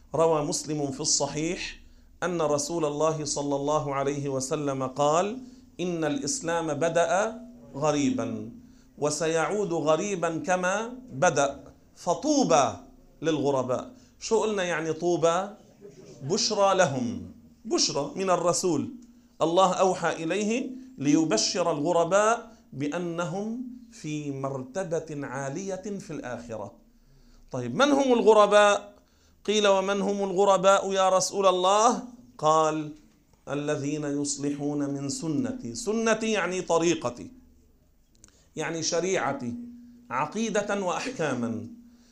روى مسلم في الصحيح أن رسول الله صلى الله عليه وسلم قال: إن الإسلام بدأ غريبا وسيعود غريبا كما بدأ، فطوبى للغرباء. شو قلنا يعني طوبى؟ بشرى لهم، بشرى من الرسول، الله أوحى إليه ليبشر الغرباء بأنهم في مرتبة عالية في الآخرة. طيب من هم الغرباء؟ قيل: ومن هم الغرباء يا رسول الله؟ قال: الذين يصلحون من سنتي. سنتي يعني طريقتي، يعني شريعتي، عقيدة وأحكاما.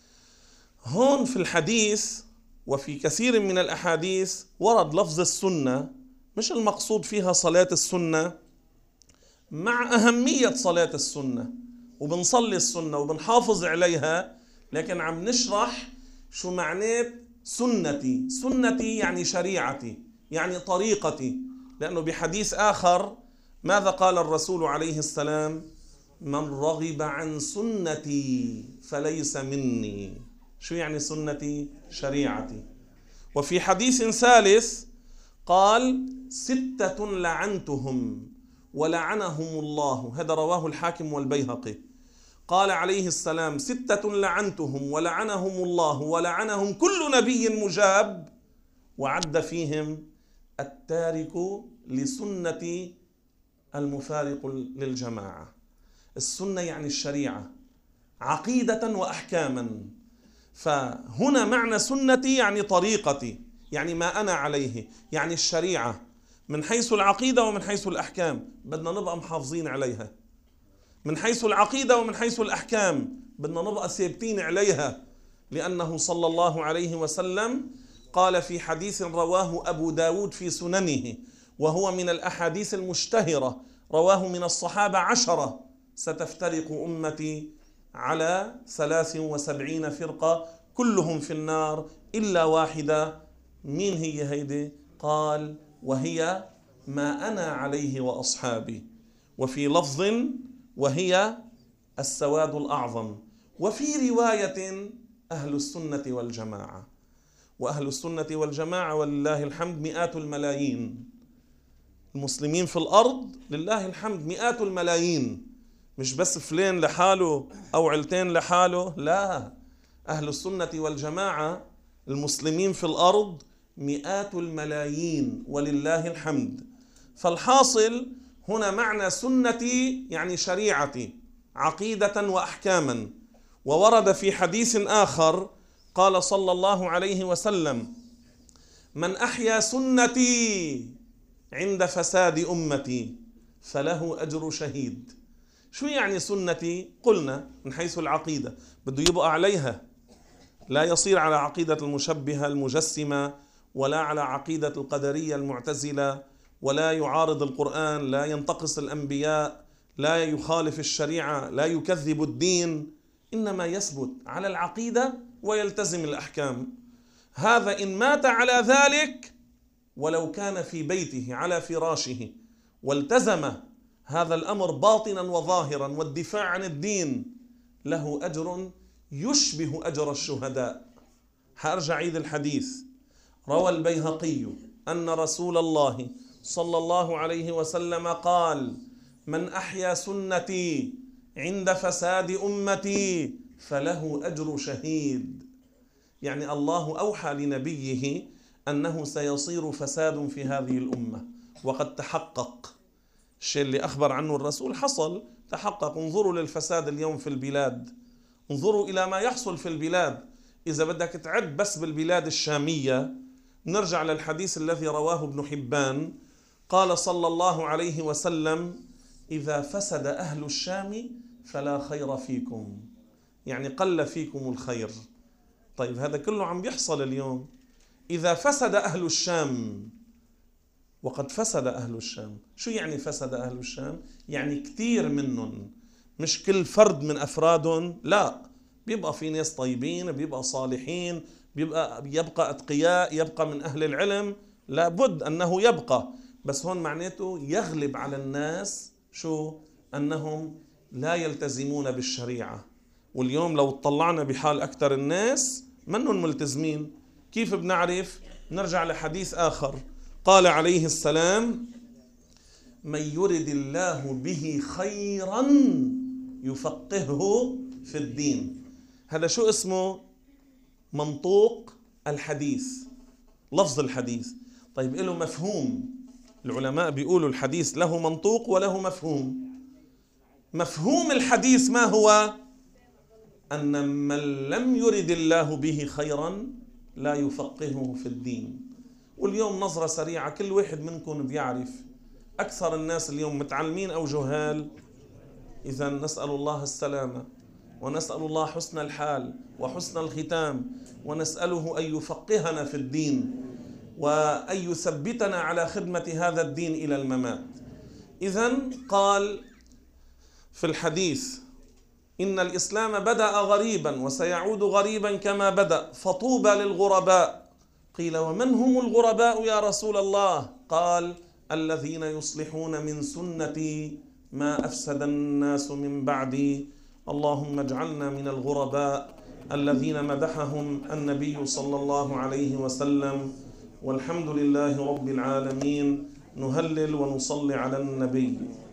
هون في الحديث وفي كثير من الأحاديث ورد لفظ السنة، مش المقصود فيها صلاة السنة، مع أهمية صلاة السنة وبنصلي السنة وبنحافظ عليها، لكن عم نشرح شو معنات سنتي. سنتي يعني شريعتي، يعني طريقتي. لأنه بحديث آخر ماذا قال الرسول عليه السلام؟ من رغب عن سنتي فليس مني. شو يعني سنتي؟ شريعتي. وفي حديث ثالث قال: 6 لعنتهم ولعنهم الله. هذا رواه الحاكم والبيهقي. قال عليه السلام: 6 لعنتهم ولعنهم الله ولعنهم كل نبي مجاب، وعد فيهم التارك لسنة المفارق للجماعة. السنة يعني الشريعة، عقيدة وأحكاما. فهنا معنى سنتي يعني طريقتي، يعني ما أنا عليه، يعني الشريعة من حيث العقيدة ومن حيث الأحكام بدنا نبقى محافظين عليها. من حيث العقيدة ومن حيث الأحكام بدنا نبقى ثابتين عليها، لأنه صلى الله عليه وسلم قال في حديث رواه أبو داود في سننه، وهو من الأحاديث المشتهرة، رواه من الصحابة 10: ستفترق أمتي على 73 فرقة كلهم في النار إلا واحدة. مين هي هيدي؟ قال: وهي ما أنا عليه وأصحابي. وفي لفظ: وهي السواد الأعظم. وفي رواية: أهل السنة والجماعة. وأهل السنة والجماعة ولله الحمد مئات الملايين. المسلمين في الأرض لله الحمد مئات الملايين، مش بس فلان لحاله أو علتين لحاله، لا، أهل السنة والجماعة المسلمين في الأرض مئات الملايين ولله الحمد. فالحاصل هنا معنى سنتي يعني شريعتي، عقيدة وأحكاما. وورد في حديث آخر قال صلى الله عليه وسلم: من أحيا سنتي عند فساد أمتي فله أجر شهيد. شو يعني سنتي؟ قلنا من حيث العقيدة بده يبقى عليها، لا يصير على عقيدة المشبهة المجسمة، ولا على عقيدة القدرية المعتزلة، ولا يعارض القرآن، لا ينتقص الأنبياء، لا يخالف الشريعة، لا يكذب الدين، إنما يثبت على العقيدة ويلتزم الأحكام. هذا إن مات على ذلك ولو كان في بيته على فراشه والتزم هذا الأمر باطنا وظاهرا والدفاع عن الدين، له أجر يشبه أجر الشهداء. حأرجع عيد الحديث. روى البيهقي أن رسول الله صلى الله عليه وسلم قال: من أحيا سنتي عند فساد أمتي فله أجر شهيد. يعني الله أوحى لنبيه أنه سيصير فساد في هذه الأمة، وقد تحقق. الشيء اللي أخبر عنه الرسول حصل، تحقق. انظروا للفساد اليوم في البلاد، انظروا إلى ما يحصل في البلاد. إذا بدك تعد بس بالبلاد الشامية، نرجع للحديث الذي رواه ابن حبان. قال صلى الله عليه وسلم: إذا فسد أهل الشام فلا خير فيكم، يعني قل فيكم الخير. طيب هذا كله عم بيحصل اليوم. إذا فسد أهل الشام، وقد فسد أهل الشام. شو يعني فسد أهل الشام؟ يعني كثير منهم، مش كل فرد من أفرادهم، لا، بيبقى في ناس طيبين، بيبقى صالحين، يبقى أتقياء، يبقى من أهل العلم، لابد أنه يبقى. بس هون معناته يغلب على الناس شو؟ أنهم لا يلتزمون بالشريعة. واليوم لو اطلعنا بحال أكثر الناس منهم ملتزمين. كيف بنعرف؟ نرجع لحديث آخر، قال عليه السلام: من يرد الله به خيرا يفقهه في الدين. هذا شو اسمه؟ منطوق الحديث، لفظ الحديث. طيب له مفهوم، العلماء بيقولوا الحديث له منطوق وله مفهوم. مفهوم الحديث ما هو؟ أن من لم يرد الله به خيرا لا يفقهه في الدين. واليوم نظرة سريعة، كل واحد منكم بيعرف أكثر الناس اليوم متعلمين أو جهال. إذا نسأل الله السلامة، ونسأل الله حسن الحال وحسن الختام، ونسأله أن يفقهنا في الدين وأن يثبتنا على خدمة هذا الدين إلى الممات. إذن قال في الحديث: إن الإسلام بدأ غريبا وسيعود غريبا كما بدأ، فطوبى للغرباء. قيل: ومن هم الغرباء يا رسول الله؟ قال: الذين يصلحون من سنتي ما أفسد الناس من بعدي. اللهم اجعلنا من الغرباء الذين مدحهم النبي صلى الله عليه وسلم. والحمد لله رب العالمين. نهلل ونصلي على النبي.